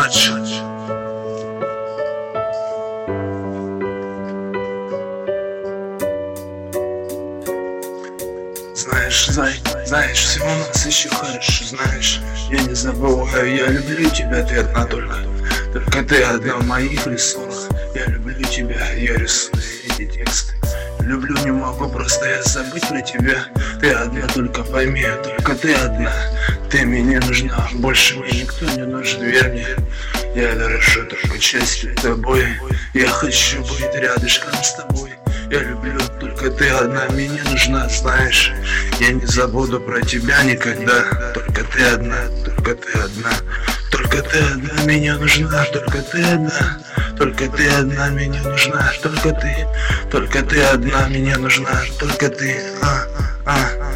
младший. Знаешь, все у нас еще хорошо, знаешь. Я не забываю, я люблю тебя, ты одна только ты одна в моих рисунках. Я люблю тебя, я рисую эти тексты. Люблю, не могу просто я забыть про тебя. Ты одна, только пойми, только ты одна. Ты мне нужна, больше мне никто не нужен, верь мне. Я дорожу только частью тобой. Я хочу быть рядышком с тобой. Я люблю, только ты одна мне нужна, знаешь. Я не забуду про тебя никогда. Только ты одна, только ты одна. Только ты одна мне нужна, только ты одна. Только ты одна мне нужна, только ты одна мне нужна, только ты.